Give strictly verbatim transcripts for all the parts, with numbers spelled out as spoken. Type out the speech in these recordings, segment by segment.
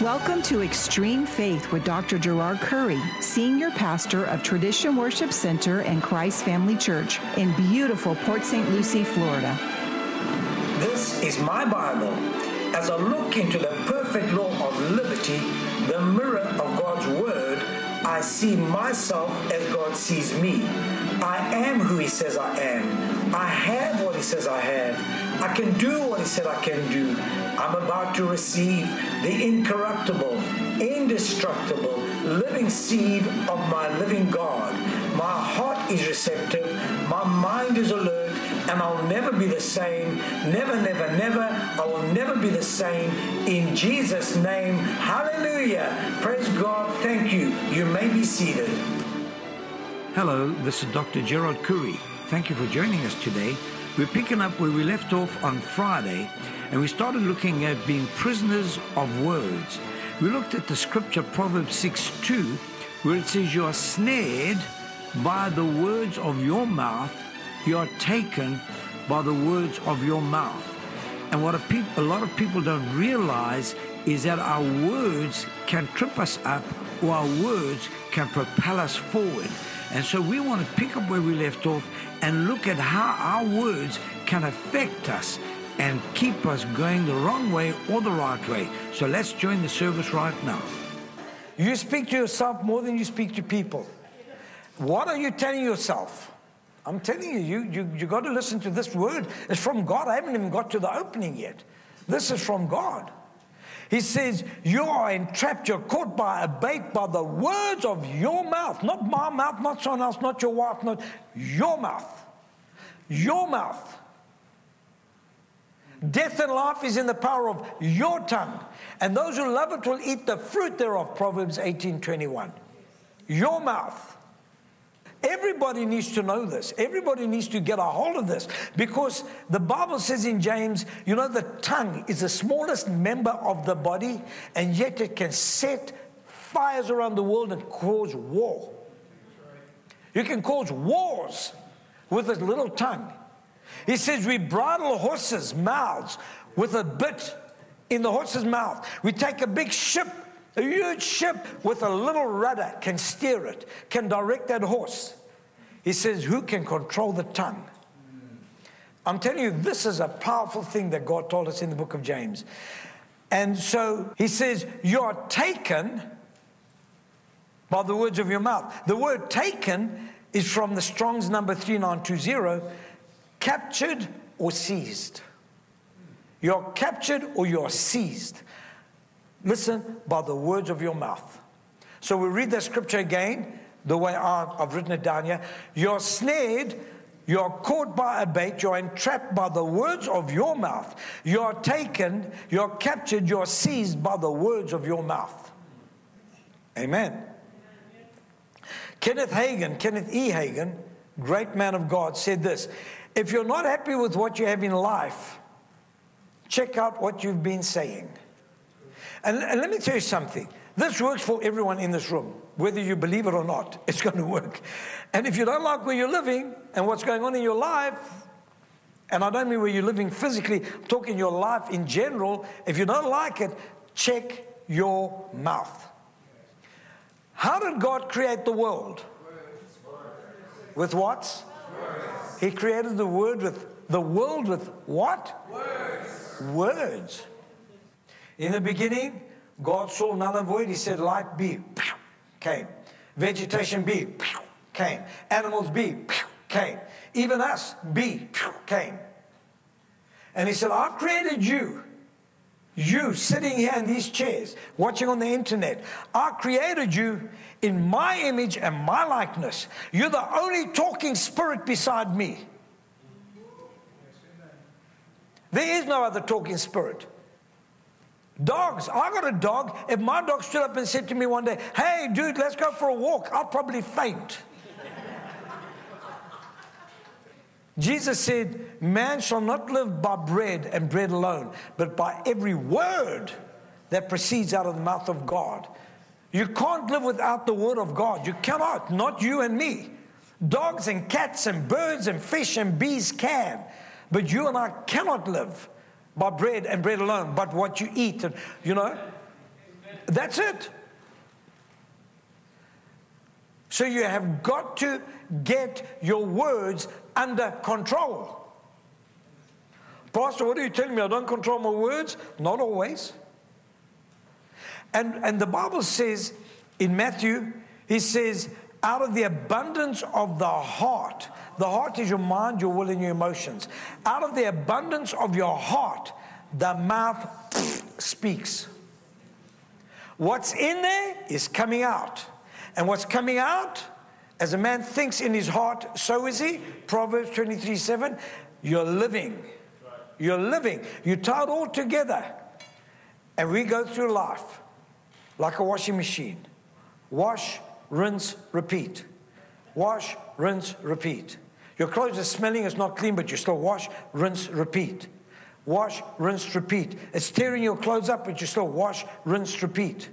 Welcome to Extreme Faith with Doctor Gerard Curry, Senior Pastor of Tradition Worship Center and Christ Family Church in beautiful Port Saint Lucie, Florida. This is my Bible. As I look into the perfect law of liberty, the mirror of God's Word, I see myself as God sees me. I am who He says I am. I have what He says I have. I can do what He said I can do. I'm about to receive the incorruptible, indestructible, living seed of my living God. My heart is receptive. My mind is alert. And I'll never be the same. Never, never, never. I will never be the same. In Jesus' name, hallelujah. Praise God. Thank you. You may be seated. Hello, this is Doctor Gerard Curry. Thank you for joining us today. We're picking up where we left off on Friday, and we started looking at being prisoners of words. We looked at the scripture, Proverbs six two, where it says, you are snared by the words of your mouth. You are taken by the words of your mouth. And what a, pe- a lot of people don't realize is that our words can trip us up, or our words can propel us forward. And so we want to pick up where we left off and look at how our words can affect us and keep us going the wrong way or the right way. So let's join the service right now. You speak to yourself more than you speak to people. What are you telling yourself? I'm telling you, you, you, you got to listen to this word. It's from God. I haven't even got to the opening yet. This is from God. He says, you are entrapped, you're caught by a bait by the words of your mouth. Not my mouth, not someone else, not your wife, not your mouth. Your mouth. Death and life is in the power of your tongue. And those who love it will eat the fruit thereof. Proverbs eighteen twenty-one. Your mouth. Everybody needs to know this. Everybody needs to get a hold of this, because the Bible says in James, you know, the tongue is the smallest member of the body, and yet it can set fires around the world and cause war. You can cause wars with a little tongue. He says we bridle horses' mouths with a bit in the horse's mouth. We take a big ship, a huge ship with a little rudder, can steer it, can direct that horse. He says, who can control the tongue? I'm telling you, this is a powerful thing that God told us in the book of James. And so he says, you are taken by the words of your mouth. The word taken is from the Strong's number three nine two zero, captured or seized. You're captured or you're seized. Listen, by the words of your mouth. So we read that scripture again, the way I've written it down here. You're snared, you're caught by a bait, you're entrapped by the words of your mouth. You're taken, you're captured, you're seized by the words of your mouth. Amen. Kenneth Hagin, Kenneth E. Hagin, great man of God, said this: if you're not happy with what you have in life, check out what you've been saying. And, and let me tell you something. This works for everyone in this room. Whether you believe it or not, it's going to work. And if you don't like where you're living and what's going on in your life, and I don't mean where you're living physically, I'm talking your life in general, if you don't like it, check your mouth. How did God create the world? With what? Words. He created the word with the world with what? Words. Words. In the beginning, God saw none void. He said, light be, came. Vegetation be, came. Animals be, came. Even us be, came. And he said, I've created you. You sitting here in these chairs, watching on the internet. I created you in my image and my likeness. You're the only talking spirit beside me. There is no other talking spirit. Dogs, I got a dog. If my dog stood up and said to me one day, hey dude, let's go for a walk, I'll probably faint. Jesus said, man shall not live by bread and bread alone, but by every word that proceeds out of the mouth of God. You can't live without the word of God. You cannot, not you and me. Dogs and cats and birds and fish and bees can, but you and I cannot live by bread and bread alone, but what you eat. And you know, That's it. So you have got to get your words under control. Pastor, what are you telling me? I don't control my words? Not always. And, and the Bible says in Matthew, he says, out of the abundance of the heart, the heart is your mind, your will, and your emotions. Out of the abundance of your heart, the mouth speaks. What's in there is coming out. And what's coming out, as a man thinks in his heart, so is he. Proverbs twenty-three seven, you're living. You're living. You tie it all together. And we go through life like a washing machine. Wash, rinse, repeat. Wash, rinse, repeat. Your clothes are smelling, it's not clean, but you still wash, rinse, repeat. Wash, rinse, repeat. It's tearing your clothes up, but you still wash, rinse, repeat.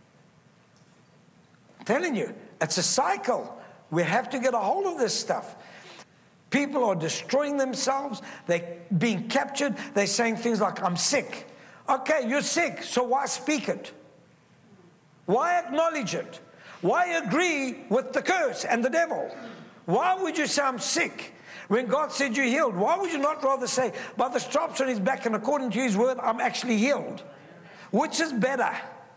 I'm telling you, it's a cycle. We have to get a hold of this stuff. People are destroying themselves. They're being captured. They're saying things like, I'm sick. Okay, you're sick, so why speak it? Why acknowledge it? Why agree with the curse and the devil? Why would you say I'm sick when God said you're healed? Why would you not rather say, by the stripes on his back and according to his word, I'm actually healed? Which is better?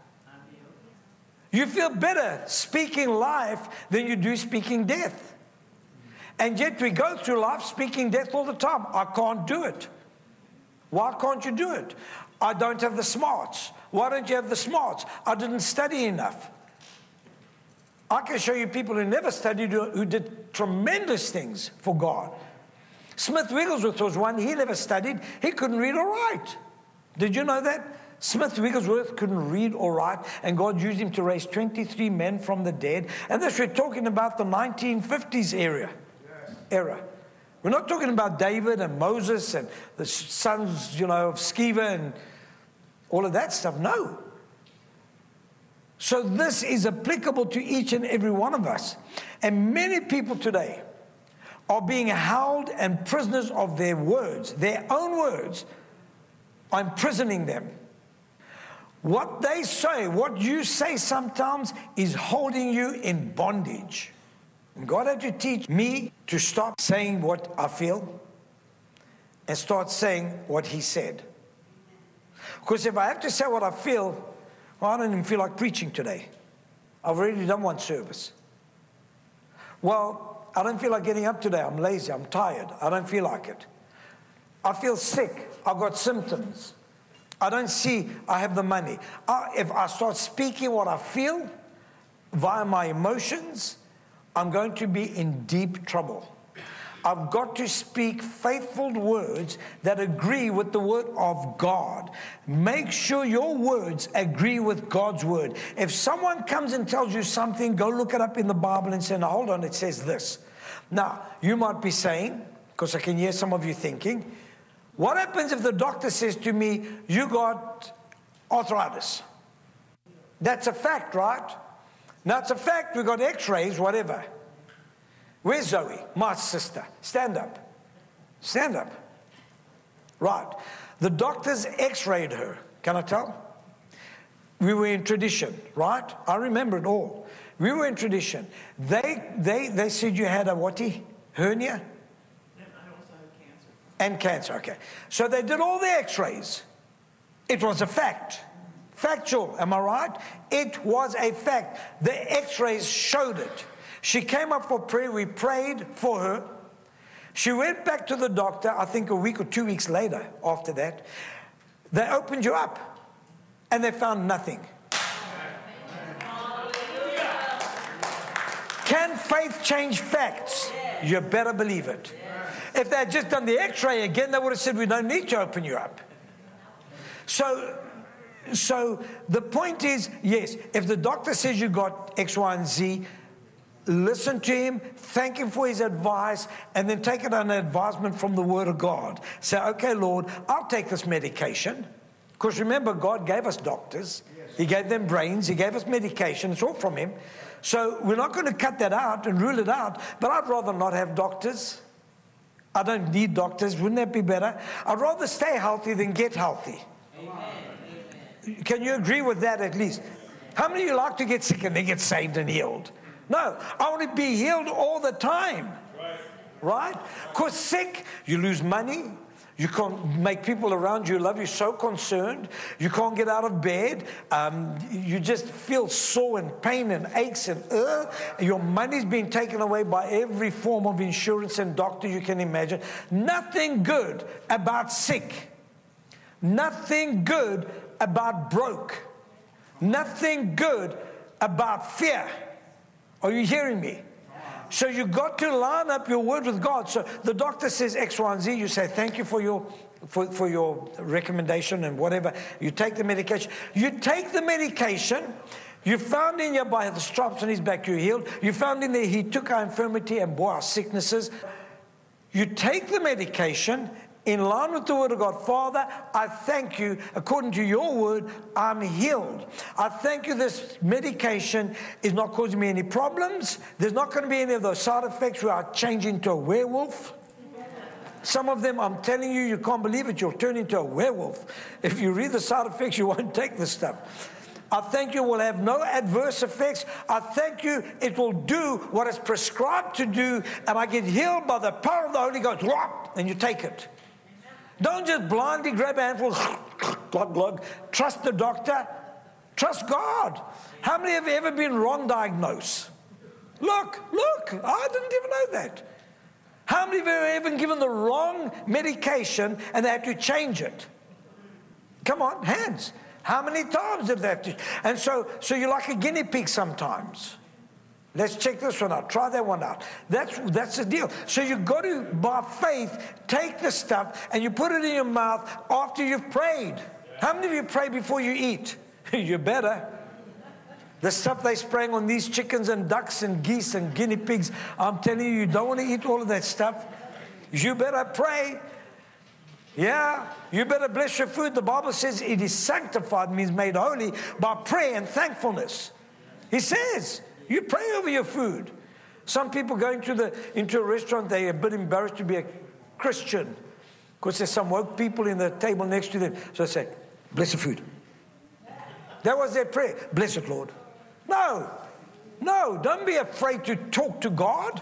You feel better speaking life than you do speaking death. And yet we go through life speaking death all the time. I can't do it. Why can't you do it? I don't have the smarts. Why don't you have the smarts? I didn't study enough. I can show you people who never studied who did tremendous things for God. Smith Wigglesworth was one. He never studied. He couldn't read or write. Did you know that? Smith Wigglesworth couldn't read or write, and God used him to raise twenty-three men from the dead. And this, we're talking about the nineteen fifties area. Yes. Era. We're not talking about David and Moses and the sons, you know, of Sceva and all of that stuff. No. So this is applicable to each and every one of us. And many people today are being held and prisoners of their words, their own words, are imprisoning them. What they say, what you say sometimes is holding you in bondage. And God had to teach me to stop saying what I feel and start saying what he said. Because if I have to say what I feel, well, I don't even feel like preaching today. I've already done one service. Well, I don't feel like getting up today. I'm lazy. I'm tired. I don't feel like it. I feel sick. I've got symptoms. I don't see I have the money. I, if I start speaking what I feel via my emotions, I'm going to be in deep trouble. I've got to speak faithful words that agree with the word of God. Make sure your words agree with God's word. If someone comes and tells you something, go look it up in the Bible and say, now hold on, it says this. Now, you might be saying, because I can hear some of you thinking, what happens if the doctor says to me, you got arthritis? That's a fact, right? Now, it's a fact, we got x-rays, whatever. Where's Zoe? My sister. Stand up. Stand up. Right. The doctors x-rayed her. Can I tell? We were in tradition, right? I remember it all. We were in tradition. They they they said you had a whaty? Hernia? I also had cancer. And cancer, okay. So they did all the x-rays. It was a fact. Factual, am I right? It was a fact. The x-rays showed it. She came up for prayer. We prayed for her. She went back to the doctor, I think a week or two weeks later after that. They opened you up and they found nothing. Can faith change facts? You better believe it. If they had just done the x-ray again, they would have said, we don't need to open you up. So, so the point is, yes, if the doctor says you got X, Y, and Z, listen to him, thank him for his advice, and then take it on advisement from the Word of God. Say, okay, Lord, I'll take this medication. Because remember, God gave us doctors. He gave them brains. He gave us medication. It's all from him. So we're not going to cut that out and rule it out. But I'd rather not have doctors. I don't need doctors. Wouldn't that be better? I'd rather stay healthy than get healthy. Amen. Can you agree with that at least? How many of you like to get sick and then get saved and healed? No, I want to be healed all the time. Right? Because sick, you lose money. You can't make people around you love you so concerned. You can't get out of bed. Um, you just feel sore and pain and aches and uh, your money's been taken away by every form of insurance and doctor you can imagine. Nothing good about sick. Nothing good about broke. Nothing good about fear. Are you hearing me? So you got to line up your word with God. So the doctor says X, Y, and Z. You say, thank you for your, for, for your recommendation and whatever. You take the medication. You take the medication. You found in your by the stripes on his back, you're healed. You found in there, he took our infirmity and bore our sicknesses. You take the medication in line with the word of God. Father, I thank you. According to your word, I'm healed. I thank you this medication is not causing me any problems. There's not going to be any of those side effects where I change into a werewolf. Some of them, I'm telling you, you can't believe it. You'll turn into a werewolf. If you read the side effects, you won't take this stuff. I thank you will have no adverse effects. I thank you it will do what it's prescribed to do, and I get healed by the power of the Holy Ghost. And you take it. Don't just blindly grab a handful, glug, glug. Trust the doctor. Trust God. How many have ever been wrong diagnosed? Look, look, I didn't even know that. How many have ever given the wrong medication and they had to change it? Come on, hands. How many times did they have to? And so, so you're like a guinea pig sometimes. Let's check this one out. Try that one out. That's that's the deal. So you've got to, by faith, take the stuff and you put it in your mouth after you've prayed. How many of you pray before you eat? You better. The stuff they're spraying on these chickens and ducks and geese and guinea pigs, I'm telling you, you don't want to eat all of that stuff. You better pray. Yeah, you better bless your food. The Bible says it is sanctified, means made holy, by prayer and thankfulness. He says, you pray over your food. Some people go into, the, into a restaurant, they're a bit embarrassed to be a Christian because there's some woke people in the table next to them. So they say, bless the food. That was their prayer. Bless it, Lord. No, no, don't be afraid to talk to God.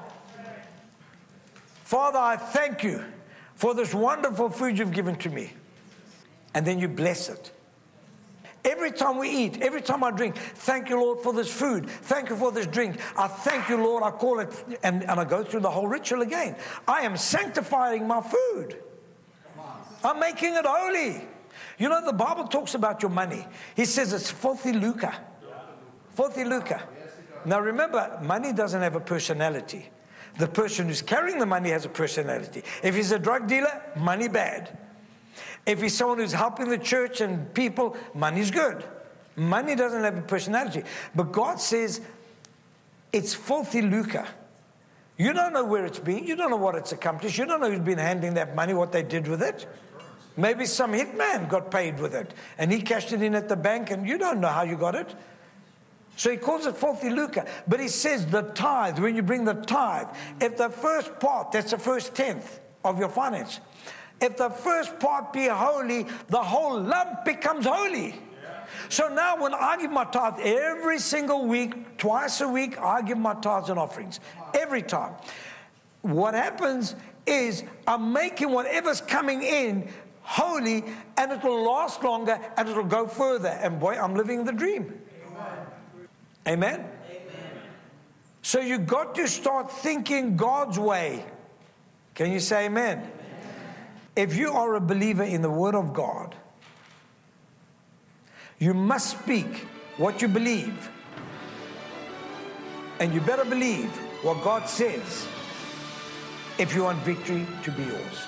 Father, I thank you for this wonderful food you've given to me. And then you bless it. Every time we eat, every time I drink, thank you, Lord, for this food. Thank you for this drink. I thank you, Lord. I call it, and, and I go through the whole ritual again. I am sanctifying my food. I'm making it holy. You know, the Bible talks about your money. He says it's filthy lucre. Filthy lucre. Now remember, money doesn't have a personality. The person who's carrying the money has a personality. If he's a drug dealer, money bad. If he's someone who's helping the church and people, money's good. Money doesn't have a personality. But God says it's filthy lucre. You don't know where it's been. You don't know what it's accomplished. You don't know who's been handling that money, what they did with it. Maybe some hitman got paid with it, and he cashed it in at the bank, and you don't know how you got it. So he calls it filthy lucre. But he says the tithe, when you bring the tithe, if the first part, that's the first tenth of your finance, if the first part be holy, the whole lump becomes holy. Yeah. So now when I give my tithe every single week, twice a week, I give my tithes and offerings. Every time. What happens is I'm making whatever's coming in holy, and it will last longer, and it will go further. And boy, I'm living the dream. Amen? Amen? Amen. So you got to start thinking God's way. Can you say amen? Amen? If you are a believer in the Word of God, you must speak what you believe. And you better believe what God says if you want victory to be yours.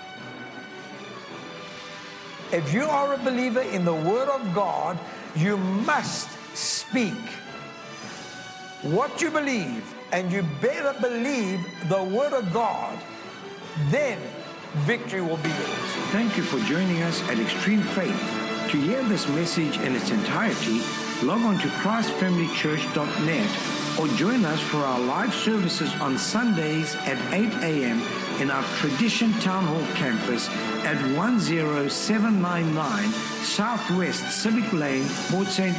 If you are a believer in the Word of God, you must speak what you believe, and you better believe the Word of God. Then victory will be yours. Thank you for joining us at Extreme Faith. To hear this message in its entirety, log on to christ family church dot net or join us for our live services on Sundays at eight a.m. in our Tradition Town Hall campus at one zero seven nine nine Southwest Civic Lane, Port Saint